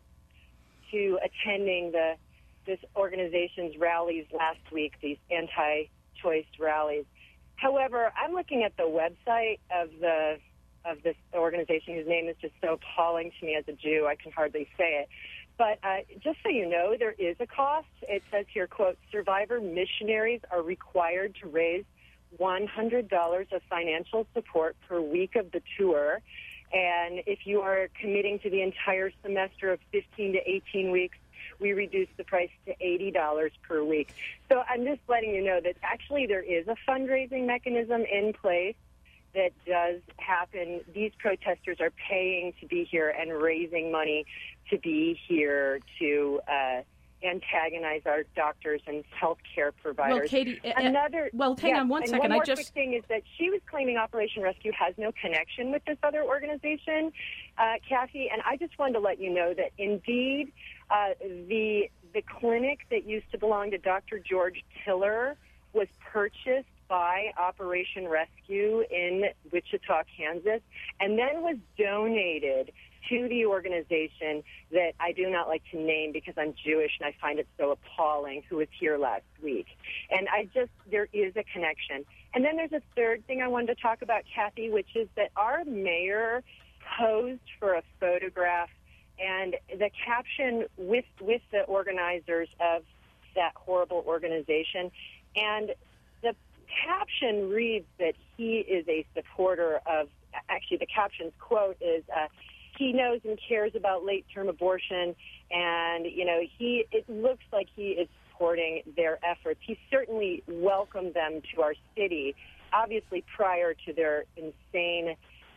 to attending the this organization's rallies last week, these anti-choice rallies. However, I'm looking at the website of the of this organization, whose name is just so appalling to me as a Jew, I can hardly say it. But uh, just so you know, there is a cost. It says here, quote, survivor missionaries are required to raise one hundred dollars of financial support per week of the tour. And if you are committing to the entire semester of fifteen to eighteen weeks, we reduce the price to eighty dollars per week. So I'm just letting you know that actually there is a fundraising mechanism in place that does happen. These protesters are paying to be here and raising money to be here to uh, antagonize our doctors and health care providers. Well, Katie, Another, uh, well, hang yeah, on one and second. One more I just quick thing is that she was claiming Operation Rescue has no connection with this other organization, uh, Kathy, and I just wanted to let you know that indeed uh, the the clinic that used to belong to Doctor George Tiller was purchased by Operation Rescue in Wichita, Kansas, and then was donated to the organization that I do not like to name because I'm Jewish and I find it so appalling, who was here last week. And I just, there is a connection. And then there's a third thing I wanted to talk about, Kathy, which is that our mayor posed for a photograph, and the caption with, with the organizers of that horrible organization, and the caption reads that he is a supporter of, actually the caption's quote is, uh, he knows and cares about late-term abortion, and, you know, he, it looks like he is supporting their efforts. He certainly welcomed them to our city, obviously prior to their insane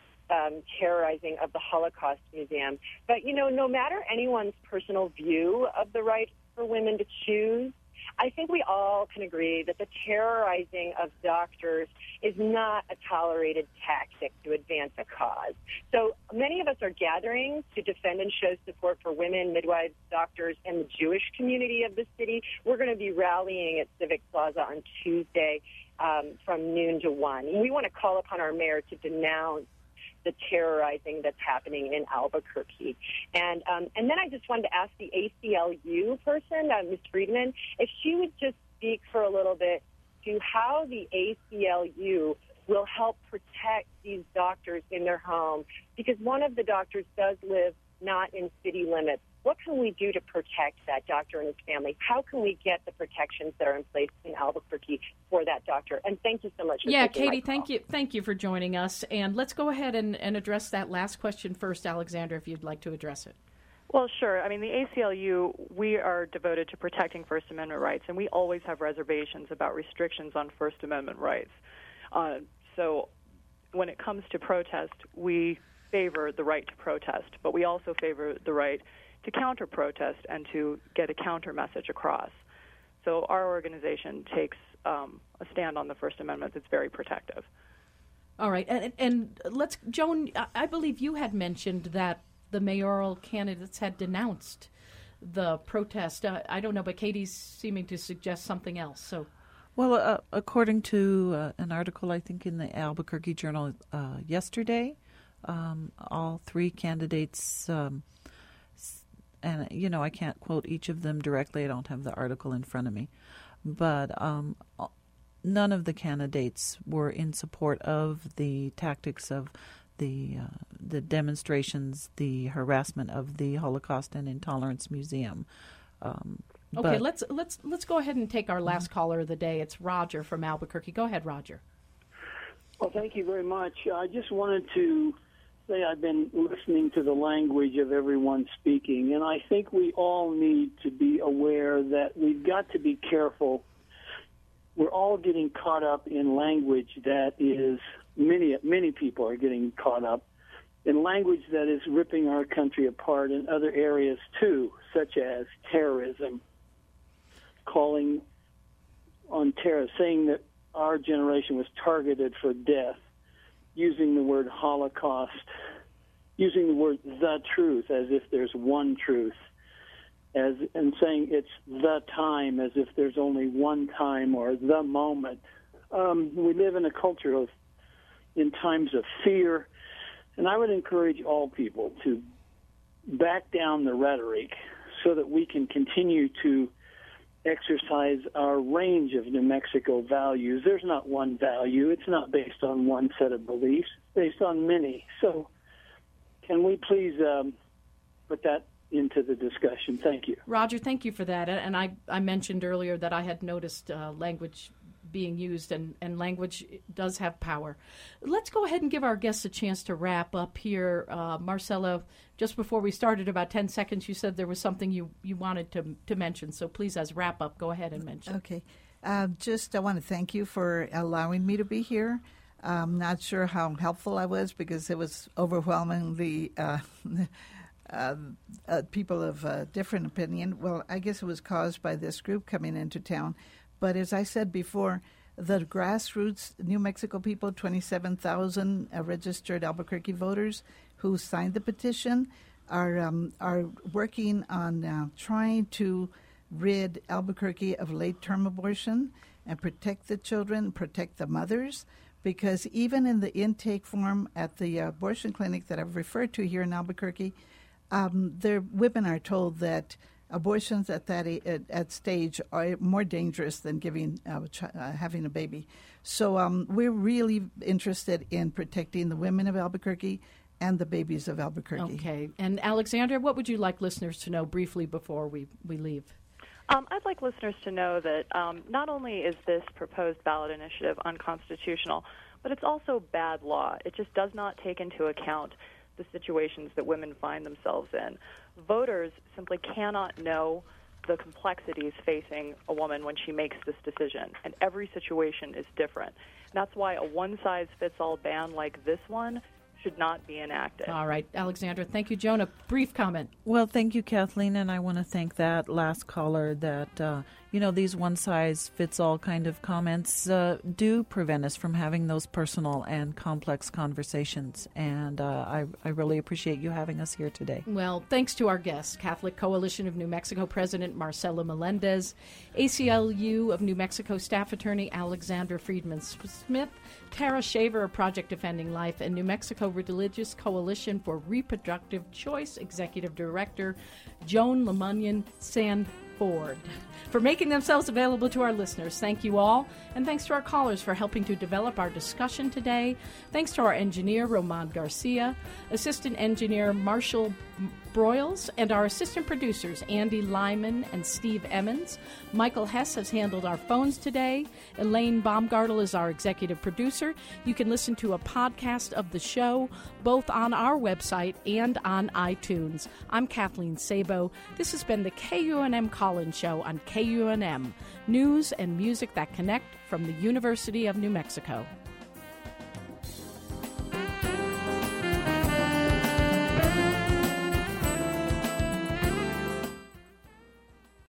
um, terrorizing of the Holocaust Museum. But, you know, no matter anyone's personal view of the right for women to choose, I think we all can agree that the terrorizing of doctors is not a tolerated tactic to advance a cause. So many of us are gathering to defend and show support for women, midwives, doctors, and the Jewish community of the city. We're going to be rallying at Civic Plaza on Tuesday um, from noon to one. And we want to call upon our mayor to denounce the terrorizing that's happening in Albuquerque. And um, and then I just wanted to ask the A C L U person, uh, Miz Friedman, if she would just speak for a little bit to how the A C L U will help protect these doctors in their home, because one of the doctors does live not in city limits. What can we do to protect that doctor and his family? How can we get the protections that are in place in Albuquerque for that doctor? And thank you so much for Yeah, taking my Katie, call. thank you. Thank you for joining us. And let's go ahead and, and address that last question first, Alexandra, if you'd like to address it. Well, sure. I mean, the A C L U, we are devoted to protecting First Amendment rights, and we always have reservations about restrictions on First Amendment rights. Uh, so when it comes to protest, we favor the right to protest, but we also favor the right to counter-protest and to get a counter-message across. So our organization takes um, a stand on the First Amendment that's very protective. All right, and, and let's, Joan, I believe you had mentioned that the mayoral candidates had denounced the protest. Uh, I don't know, but Katie's seeming to suggest something else. So, well, uh, according to uh, an article, I think in the Albuquerque Journal uh, yesterday, um, all three candidates, um, and you know, I can't quote each of them directly. I don't have the article in front of me, but um, none of the candidates were in support of the tactics of the uh, the demonstrations, the harassment of the Holocaust and Intolerance Museum. Um, okay, let's let's let's go ahead and take our last caller of the day. It's Roger from Albuquerque. Go ahead, Roger. Well, thank you very much. I just wanted to say I've been listening to the language of everyone speaking, and I think we all need to be aware that we've got to be careful. We're all getting caught up in language that is, many many people are getting caught up in language that is ripping our country apart in other areas too, such as terrorism, calling on terror, saying that our generation was targeted for death, using the word Holocaust, using the word the truth as if there's one truth, as and saying it's the time as if there's only one time or the moment. Um, we live in a culture of, in times of fear, and I would encourage all people to back down the rhetoric so that we can continue to exercise our range of New Mexico values. There's not one value. It's not based on one set of beliefs. It's based on many. So can we please um, put that into the discussion? Thank you. Roger, thank you for that. And I, I mentioned earlier that I had noticed uh, language being used, and, and language does have power. Let's go ahead and give our guests a chance to wrap up here. Uh, Marcella, just before we started, about ten seconds, you said there was something you, you wanted to to mention. So please, as wrap up, go ahead and mention. Okay. Uh, just I want to thank you for allowing me to be here. I'm not sure how helpful I was because it was overwhelmingly uh, uh, uh, people of uh, different opinion. Well, I guess it was caused by this group coming into town. But as I said before, the grassroots New Mexico people, twenty-seven thousand uh, registered Albuquerque voters who signed the petition, are um, are working on uh, trying to rid Albuquerque of late-term abortion and protect the children, protect the mothers, because even in the intake form at the abortion clinic that I've referred to here in Albuquerque, um, their women are told that abortions at that at, at stage are more dangerous than giving uh, ch- uh, having a baby. So um, we're really interested in protecting the women of Albuquerque and the babies of Albuquerque. Okay. And Alexandra, what would you like listeners to know briefly before we, we leave? Um, I'd like listeners to know that um, not only is this proposed ballot initiative unconstitutional, but it's also bad law. It just does not take into account the situations that women find themselves in. Voters simply cannot know the complexities facing a woman when she makes this decision, and every situation is different. And that's why a one-size-fits-all ban like this one should not be enacted. All right, Alexandra, thank you. Joan, a brief comment. Well, thank you, Kathleen, and I want to thank that last caller that, uh, you know, these one-size-fits-all kind of comments uh, do prevent us from having those personal and complex conversations, and uh, I, I really appreciate you having us here today. Well, thanks to our guests, Catholic Coalition of New Mexico President Marcela Melendez, A C L U of New Mexico Staff Attorney Alexandra Friedman-Smith, Tara Shaver of Project Defending Life, and New Mexico Religious Coalition for Reproductive Choice Executive Director Joan Lemunyon Sandford for making themselves available to our listeners. Thank you all, and thanks to our callers for helping to develop our discussion today. Thanks to our engineer, Roman Garcia, assistant engineer, Marshall Broyles, and our assistant producers, Andy Lyman and Steve Emmons. Michael Hess has handled our phones today. Elaine Baumgartel is our executive producer. You can listen to a podcast of the show both on our website and on iTunes. I'm Kathleen Sabo. This has been the K U N M Collins Show on K U N M, news and music that connect from the University of New Mexico.